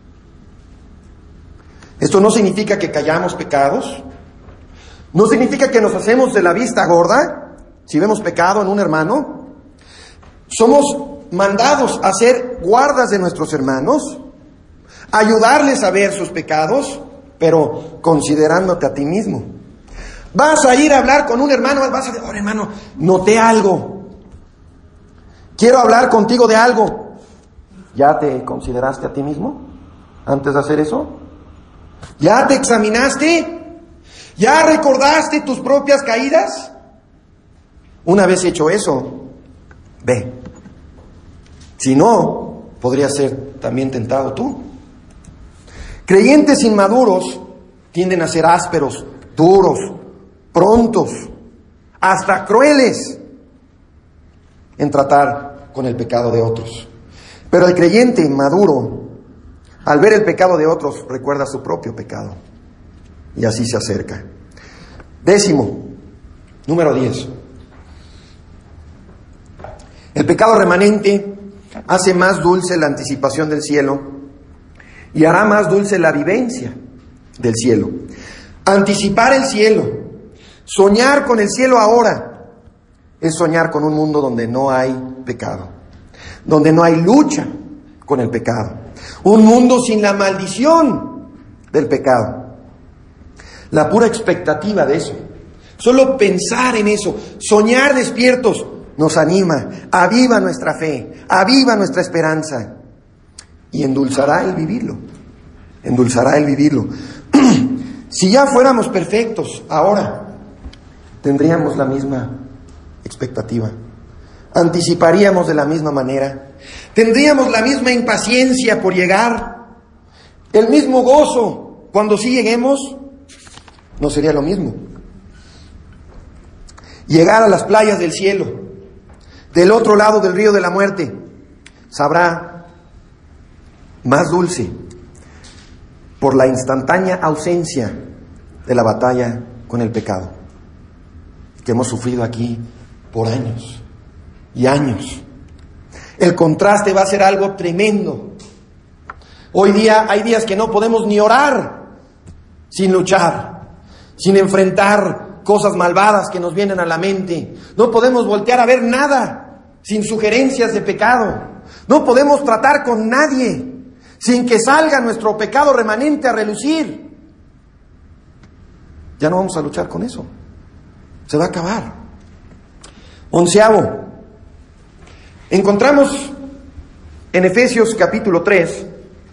Esto no significa que callamos pecados. No significa que nos hacemos de la vista gorda si vemos pecado en un hermano. Somos mandados a ser guardas de nuestros hermanos, ayudarles a ver sus pecados, pero considerándote a ti mismo. Vas a ir a hablar con un hermano, vas a decir, oh, hermano, noté algo. Quiero hablar contigo de algo. ¿Ya te consideraste a ti mismo antes de hacer eso? ¿Ya te examinaste? ¿Ya recordaste tus propias caídas? Una vez hecho eso, ve. Si no, podrías ser también tentado tú. Creyentes inmaduros tienden a ser ásperos, duros, prontos, hasta crueles en tratar con el pecado de otros. Pero el creyente maduro, al ver el pecado de otros, recuerda su propio pecado y así se acerca. Décimo, número diez. El pecado remanente hace más dulce la anticipación del cielo y hará más dulce la vivencia del cielo. Anticipar el cielo, soñar con el cielo ahora, es soñar con un mundo donde no hay pecado, donde no hay lucha con el pecado, un mundo sin la maldición del pecado. La pura expectativa de eso, solo pensar en eso, soñar despiertos, nos anima, aviva nuestra fe, aviva nuestra esperanza y endulzará el vivirlo, endulzará el vivirlo. Si ya fuéramos perfectos ahora, tendríamos la misma expectativa, anticiparíamos de la misma manera, tendríamos la misma impaciencia por llegar, el mismo gozo cuando sí lleguemos. No sería lo mismo. Llegar a las playas del cielo, del otro lado del río de la muerte, sabrá más dulce por la instantánea ausencia de la batalla con el pecado que hemos sufrido aquí por años y años. El contraste va a ser algo tremendo. Hoy día hay días que no podemos ni orar sin luchar, sin enfrentar cosas malvadas que nos vienen a la mente. No podemos voltear a ver nada sin sugerencias de pecado. No podemos tratar con nadie sin que salga nuestro pecado remanente a relucir. Ya no vamos a luchar con eso. Se va a acabar. Onceavo. Encontramos en Efesios capítulo tres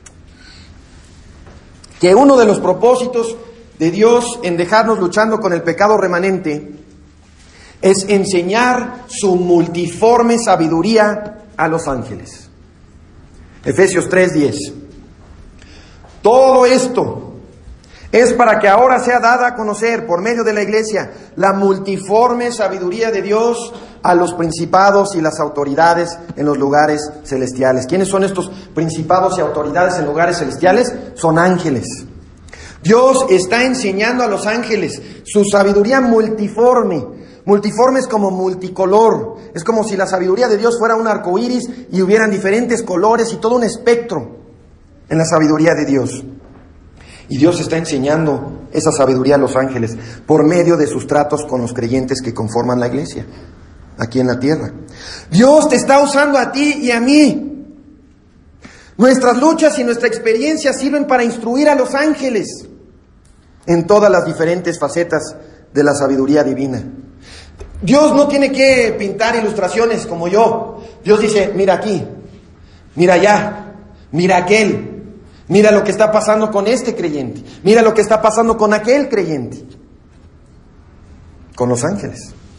que uno de los propósitos de Dios en dejarnos luchando con el pecado remanente es enseñar su multiforme sabiduría a los ángeles. Efesios tres diez. Todo esto es para que ahora sea dada a conocer por medio de la iglesia la multiforme sabiduría de Dios a los principados y las autoridades en los lugares celestiales. ¿Quiénes son estos principados y autoridades en lugares celestiales? Son ángeles. Dios está enseñando a los ángeles su sabiduría multiforme. Multiforme es como multicolor. Es como si la sabiduría de Dios fuera un arco iris y hubieran diferentes colores y todo un espectro en la sabiduría de Dios. Y Dios está enseñando esa sabiduría a los ángeles por medio de sus tratos con los creyentes que conforman la iglesia aquí en la tierra. Dios te está usando a ti y a mí. Nuestras luchas y nuestra experiencia sirven para instruir a los ángeles en todas las diferentes facetas de la sabiduría divina. Dios no tiene que pintar ilustraciones como yo. Dios dice, mira aquí, mira allá, mira aquel. Mira lo que está pasando con este creyente. Mira lo que está pasando con aquel creyente. Con los ángeles.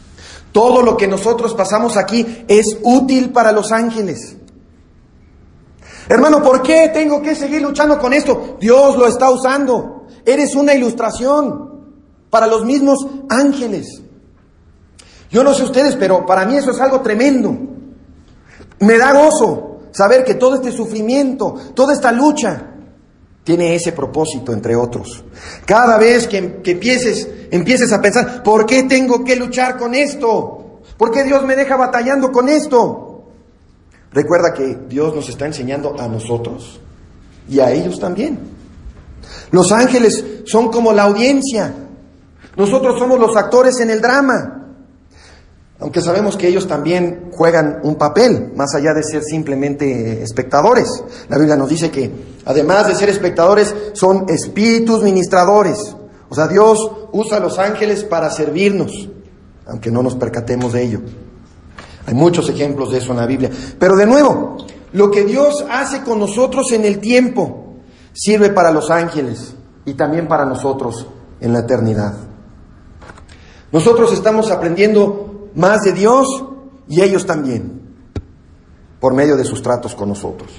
Todo lo que nosotros pasamos aquí es útil para los ángeles. Hermano, ¿por qué tengo que seguir luchando con esto? Dios lo está usando. Eres una ilustración para los mismos ángeles. Yo no sé ustedes, pero para mí eso es algo tremendo. Me da gozo saber que todo este sufrimiento, toda esta lucha, tiene ese propósito, entre otros. Cada vez que, que empieces, empieces a pensar, ¿por qué tengo que luchar con esto? ¿Por qué Dios me deja batallando con esto? Recuerda que Dios nos está enseñando a nosotros y a ellos también. Los ángeles son como la audiencia. Nosotros somos los actores en el drama. Aunque sabemos que ellos también juegan un papel, más allá de ser simplemente espectadores. La Biblia nos dice que, además de ser espectadores, son espíritus ministradores. O sea, Dios usa a los ángeles para servirnos, aunque no nos percatemos de ello. Hay muchos ejemplos de eso en la Biblia. Pero de nuevo, lo que Dios hace con nosotros en el tiempo, sirve para los ángeles y también para nosotros en la eternidad. Nosotros estamos aprendiendo más de Dios y ellos también, por medio de sus tratos con nosotros.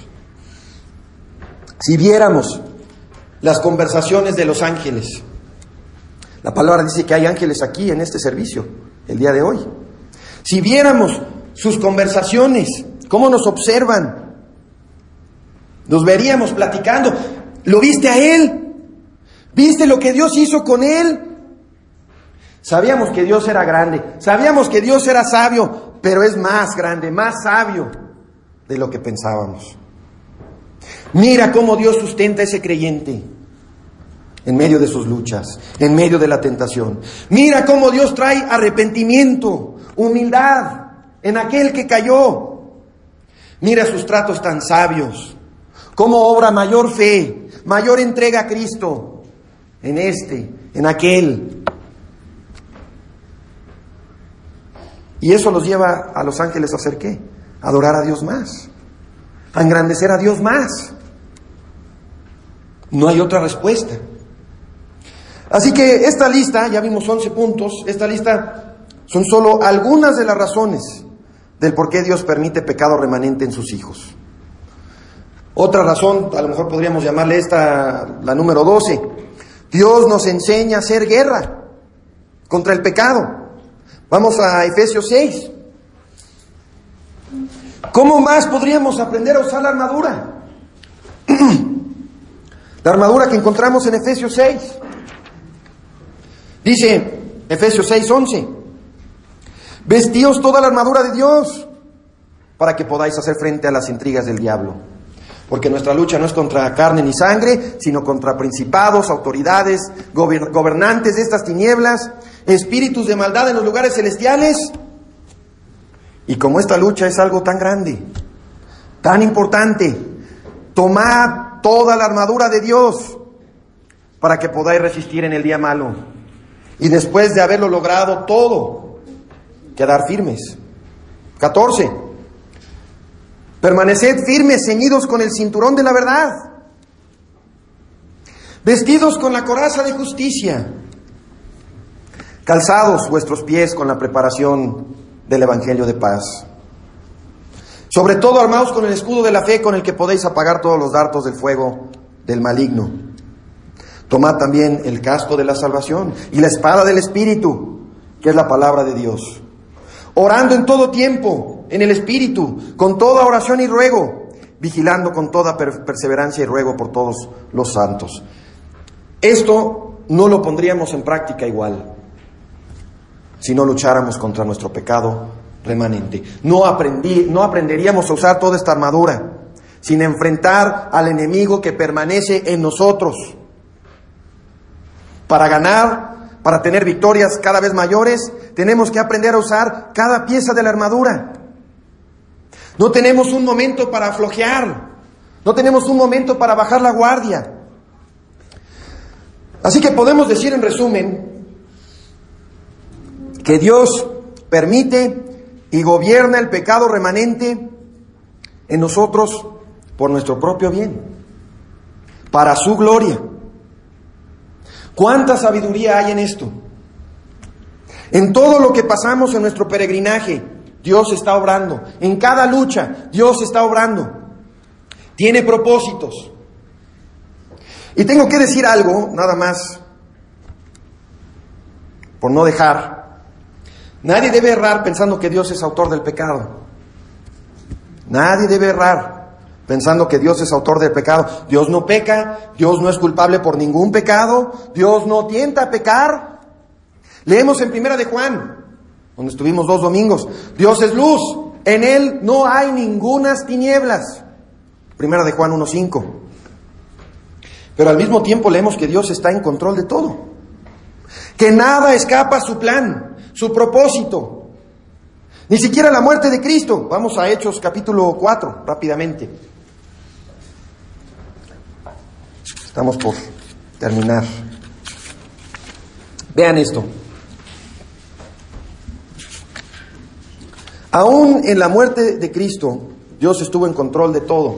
Si viéramos las conversaciones de los ángeles, la palabra dice que hay ángeles aquí en este servicio, el día de hoy. Si viéramos sus conversaciones, cómo nos observan, nos veríamos platicando. ¿Lo viste a él? ¿Viste lo que Dios hizo con él? Sabíamos que Dios era grande, sabíamos que Dios era sabio, pero es más grande, más sabio de lo que pensábamos. Mira cómo Dios sustenta a ese creyente en medio de sus luchas, en medio de la tentación. Mira cómo Dios trae arrepentimiento, humildad en aquel que cayó. Mira sus tratos tan sabios, cómo obra mayor fe, mayor entrega a Cristo en este, en aquel. Y eso los lleva a los ángeles a hacer ¿qué? A adorar a Dios más, a engrandecer a Dios más. No hay otra respuesta. Así que esta lista, ya vimos once puntos, esta lista son solo algunas de las razones del por qué Dios permite pecado remanente en sus hijos. Otra razón, a lo mejor podríamos llamarle esta, la número doce. Dios nos enseña a hacer guerra contra el pecado. Vamos a Efesios seis. ¿Cómo más podríamos aprender a usar la armadura? La armadura que encontramos en Efesios seis. Dice Efesios seis, once. Vestíos toda la armadura de Dios para que podáis hacer frente a las intrigas del diablo. Porque nuestra lucha no es contra carne ni sangre, sino contra principados, autoridades, gober- gobernantes de estas tinieblas, espíritus de maldad en los lugares celestiales. Y como esta lucha es algo tan grande, tan importante, tomad toda la armadura de Dios para que podáis resistir en el día malo. Y después de haberlo logrado todo, quedar firmes. catorce. Permaneced firmes, ceñidos con el cinturón de la verdad, vestidos con la coraza de justicia, calzados vuestros pies con la preparación del evangelio de paz. Sobre todo armaos con el escudo de la fe, con el que podéis apagar todos los dardos del fuego del maligno. Tomad también el casco de la salvación y la espada del Espíritu, que es la palabra de Dios, orando en todo tiempo en el Espíritu, con toda oración y ruego, vigilando con toda per- perseverancia y ruego por todos los santos. Esto no lo pondríamos en práctica igual si no lucháramos contra nuestro pecado remanente. No, aprendí, no aprenderíamos a usar toda esta armadura sin enfrentar al enemigo que permanece en nosotros. Para ganar, para tener victorias cada vez mayores, tenemos que aprender a usar cada pieza de la armadura. No tenemos un momento para flojear, no tenemos un momento para bajar la guardia. Así que podemos decir en resumen que Dios permite y gobierna el pecado remanente en nosotros por nuestro propio bien, para su gloria. ¿Cuánta sabiduría hay en esto? En todo lo que pasamos en nuestro peregrinaje, Dios está obrando. En cada lucha, Dios está obrando. Tiene propósitos. Y tengo que decir algo, nada más, por no dejar. Nadie debe errar pensando que Dios es autor del pecado. Nadie debe errar pensando que Dios es autor del pecado. Dios no peca, Dios no es culpable por ningún pecado, Dios no tienta a pecar. Leemos en Primera de Juan, donde estuvimos dos domingos, Dios es luz, en Él no hay ningunas tinieblas. Primera de Juan uno cinco. Pero al mismo tiempo leemos que Dios está en control de todo, que nada escapa a su plan, su propósito. Ni siquiera la muerte de Cristo. Vamos a Hechos capítulo cuatro, rápidamente. Estamos por terminar. Vean esto. Aún en la muerte de Cristo, Dios estuvo en control de todo.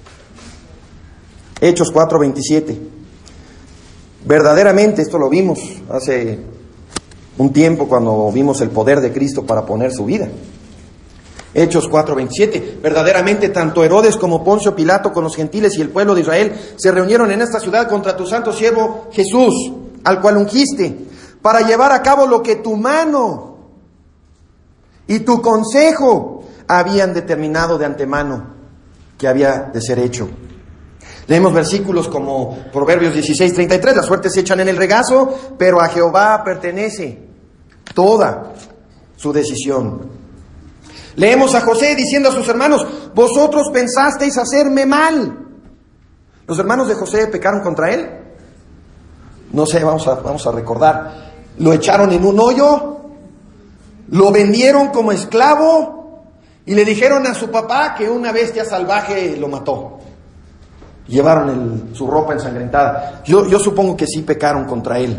Hechos cuatro veintisiete. Verdaderamente, esto lo vimos hace un tiempo cuando vimos el poder de Cristo para poner su vida. Hechos cuatro veintisiete. Verdaderamente, tanto Herodes como Poncio Pilato con los gentiles y el pueblo de Israel se reunieron en esta ciudad contra tu santo siervo Jesús, al cual ungiste, para llevar a cabo lo que tu mano y tu consejo habían determinado de antemano que había de ser hecho. Leemos versículos como Proverbios dieciséis treinta y tres, las suertes se echan en el regazo, pero a Jehová pertenece toda su decisión. Leemos a José diciendo a sus hermanos, vosotros pensasteis hacerme mal. ¿Los hermanos de José pecaron contra él? No sé, vamos a, vamos a recordar. Lo echaron en un hoyo, lo vendieron como esclavo y le dijeron a su papá que una bestia salvaje lo mató. Llevaron el, su ropa ensangrentada. Yo, yo supongo que sí pecaron contra él.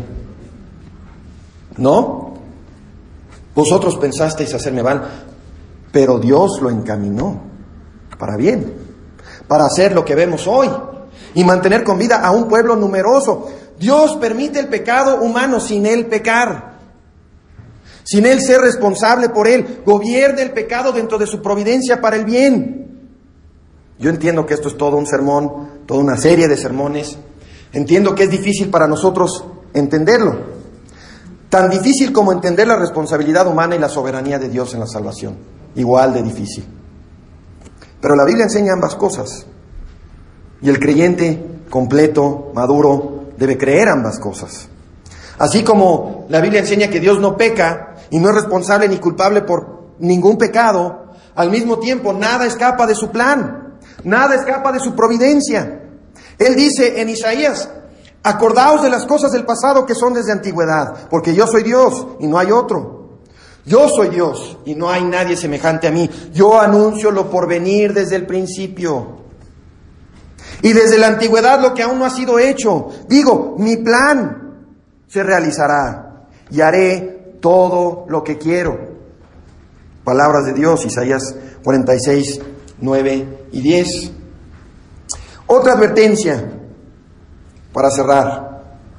¿No? Vosotros pensasteis hacerme mal, pero Dios lo encaminó para bien, para hacer lo que vemos hoy y mantener con vida a un pueblo numeroso. Dios permite el pecado humano sin él pecar, sin él ser responsable por él. Gobierna el pecado dentro de su providencia para el bien. Yo entiendo que esto es todo un sermón, toda una serie de sermones. Entiendo que es difícil para nosotros entenderlo. Tan difícil como entender la responsabilidad humana y la soberanía de Dios en la salvación. Igual de difícil. Pero la Biblia enseña ambas cosas. Y el creyente completo, maduro, debe creer ambas cosas. Así como la Biblia enseña que Dios no peca y no es responsable ni culpable por ningún pecado, al mismo tiempo nada escapa de su plan. Nada escapa de su providencia. Él dice en Isaías, acordaos de las cosas del pasado que son desde antigüedad, porque yo soy Dios y no hay otro. Yo soy Dios y no hay nadie semejante a mí. Yo anuncio lo por venir desde el principio. Y desde la antigüedad lo que aún no ha sido hecho. Digo, mi plan se realizará y haré todo lo que quiero. Palabras de Dios, Isaías cuarenta y seis, nueve y diez. Otra advertencia para cerrar.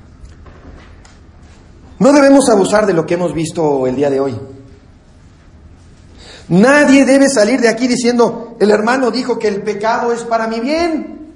No debemos abusar de lo que hemos visto el día de hoy. Nadie debe salir de aquí diciendo, el hermano dijo que el pecado es para mi bien.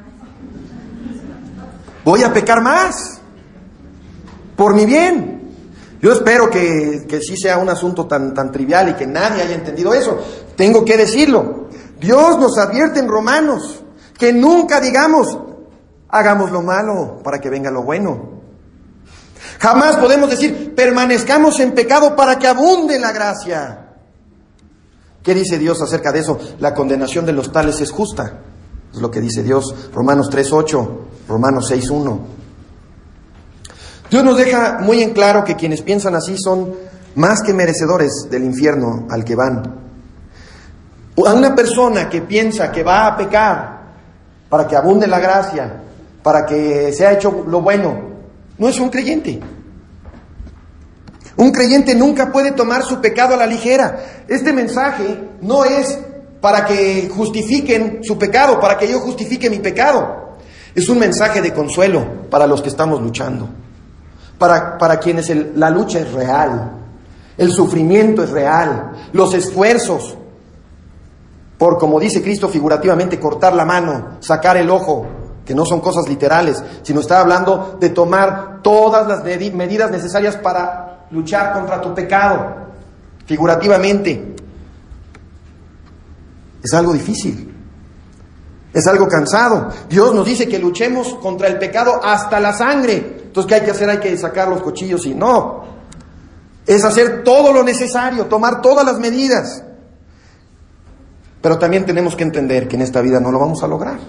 Voy a pecar más por mi bien. Yo espero que, que sí sea un asunto tan, tan trivial y que nadie haya entendido eso. Tengo que decirlo. Dios nos advierte en Romanos que nunca digamos, hagamos lo malo para que venga lo bueno. Jamás podemos decir, permanezcamos en pecado para que abunde la gracia. ¿Qué dice Dios acerca de eso? La condenación de los tales es justa. Es lo que dice Dios. Romanos tres ocho, Romanos seis uno. Dios nos deja muy en claro que quienes piensan así son más que merecedores del infierno al que van. A una persona que piensa que va a pecar para que abunde la gracia, para que sea hecho lo bueno, no es un creyente. Un creyente nunca puede tomar su pecado a la ligera. Este mensaje no es para que justifiquen su pecado, para que yo justifique mi pecado. Es un mensaje de consuelo para los que estamos luchando, para, para quienes el, la lucha es real. El sufrimiento es real. Los esfuerzos por, como dice Cristo figurativamente, cortar la mano, sacar el ojo, que no son cosas literales, sino está hablando de tomar todas las medidas necesarias para luchar contra tu pecado, figurativamente. Es algo difícil, es algo cansado. Dios nos dice que luchemos contra el pecado hasta la sangre. Entonces, ¿qué hay que hacer? Hay que sacar los cuchillos y no. Es hacer todo lo necesario, tomar todas las medidas. Pero también tenemos que entender que en esta vida no lo vamos a lograr.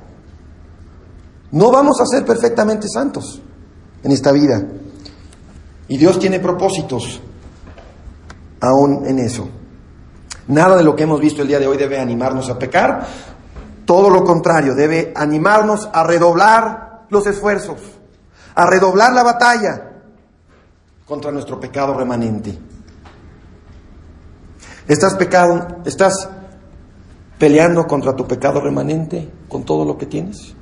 No vamos a ser perfectamente santos en esta vida. Y Dios tiene propósitos aún en eso. Nada de lo que hemos visto el día de hoy debe animarnos a pecar. Todo lo contrario, debe animarnos a redoblar los esfuerzos, a redoblar la batalla contra nuestro pecado remanente. ¿Estás pecado? ¿Estás peleando contra tu pecado remanente con todo lo que tienes?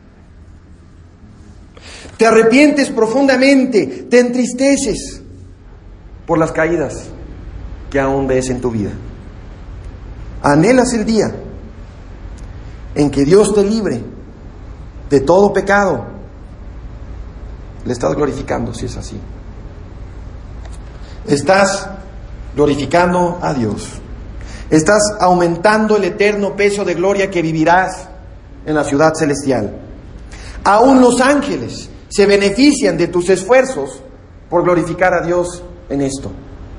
Te arrepientes profundamente, te entristeces por las caídas que aún ves en tu vida. Anhelas el día en que Dios te libre de todo pecado. Le estás glorificando si es así. Estás glorificando a Dios. Estás aumentando el eterno peso de gloria que vivirás en la ciudad celestial. Aún los ángeles se benefician de tus esfuerzos por glorificar a Dios en esto.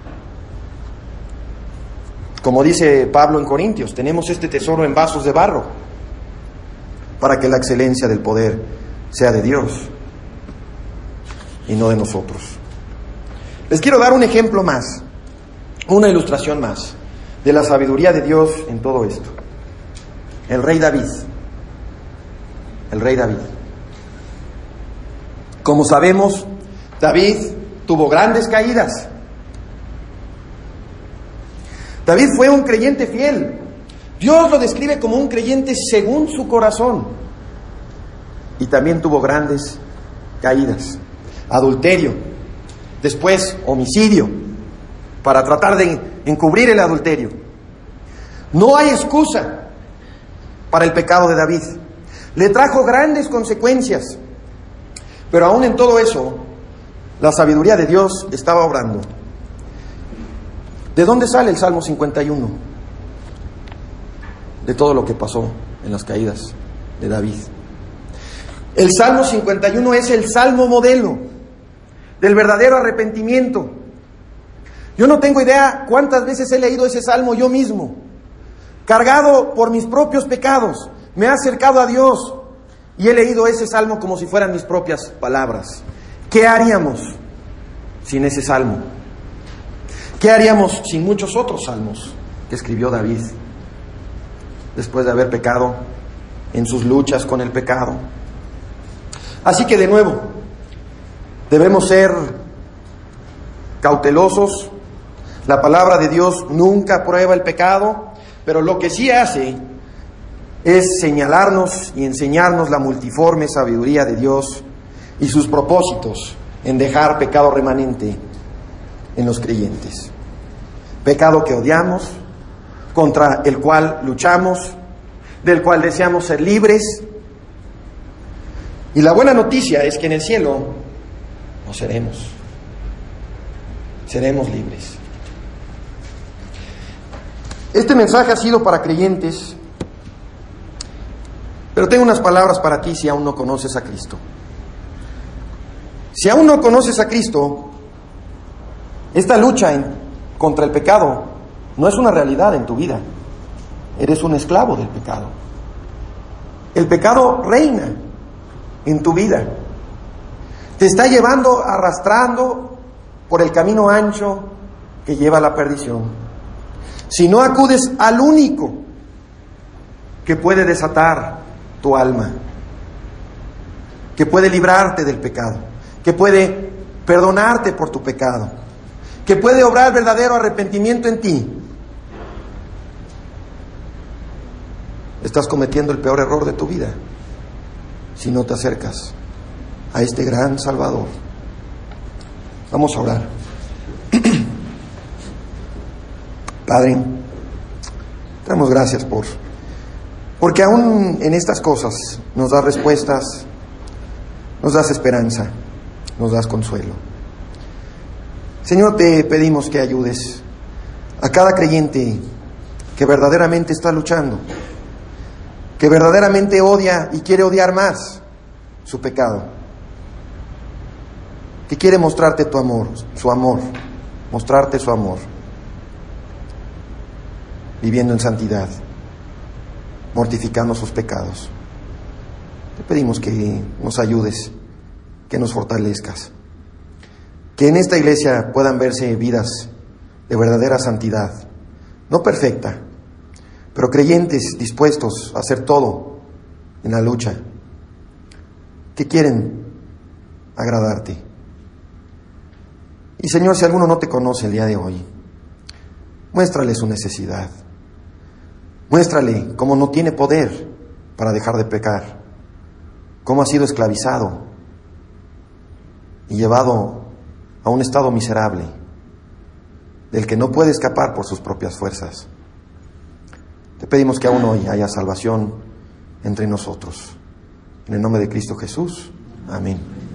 Como dice Pablo en Corintios, tenemos este tesoro en vasos de barro para que la excelencia del poder sea de Dios y no de nosotros. Les quiero dar un ejemplo más, una ilustración más de la sabiduría de Dios en todo esto. El rey David. El rey David. Como sabemos, David tuvo grandes caídas. David fue un creyente fiel. Dios lo describe como un creyente según su corazón. Y también tuvo grandes caídas. Adulterio, después homicidio, para tratar de encubrir el adulterio. No hay excusa para el pecado de David. Le trajo grandes consecuencias. Pero aún en todo eso, la sabiduría de Dios estaba obrando. ¿De dónde sale el Salmo cincuenta y uno? De todo lo que pasó en las caídas de David. El Salmo cincuenta y uno es el Salmo modelo del verdadero arrepentimiento. Yo no tengo idea cuántas veces he leído ese Salmo yo mismo. Cargado por mis propios pecados, me he acercado a Dios y he leído ese Salmo como si fueran mis propias palabras. ¿Qué haríamos sin ese Salmo? ¿Qué haríamos sin muchos otros salmos que escribió David después de haber pecado en sus luchas con el pecado? Así que de nuevo, debemos ser cautelosos. La palabra de Dios nunca prueba el pecado, pero lo que sí hace es señalarnos y enseñarnos la multiforme sabiduría de Dios y sus propósitos en dejar pecado remanente en los creyentes. Pecado que odiamos, contra el cual luchamos, del cual deseamos ser libres. Y la buena noticia es que en el cielo no seremos. Seremos libres. Este mensaje ha sido para creyentes, pero tengo unas palabras para ti si aún no conoces a Cristo. Si aún no conoces a Cristo, esta lucha en, contra el pecado no es una realidad en tu vida. Eres un esclavo del pecado. El pecado reina en tu vida. Te está llevando, arrastrando por el camino ancho que lleva a la perdición. Si no acudes al único que puede desatar tu alma, que puede librarte del pecado, que puede perdonarte por tu pecado, que puede obrar verdadero arrepentimiento en ti, estás cometiendo el peor error de tu vida si no te acercas a este gran Salvador. Vamos a orar. Padre, te damos gracias por, porque aún en estas cosas nos das respuestas, nos das esperanza, nos das consuelo. Señor, te pedimos que ayudes a cada creyente que verdaderamente está luchando, que verdaderamente odia y quiere odiar más su pecado, que quiere mostrarte tu amor, su amor, mostrarte su amor, viviendo en santidad, mortificando sus pecados. Te pedimos que nos ayudes, que nos fortalezcas, que en esta iglesia puedan verse vidas de verdadera santidad, no perfecta, pero creyentes dispuestos a hacer todo en la lucha, que quieren agradarte. Y Señor, si alguno no te conoce el día de hoy, muéstrale su necesidad, muéstrale cómo no tiene poder para dejar de pecar, cómo ha sido esclavizado y llevado a un estado miserable, del que no puede escapar por sus propias fuerzas. Te pedimos que aún hoy haya salvación entre nosotros. En el nombre de Cristo Jesús. Amén.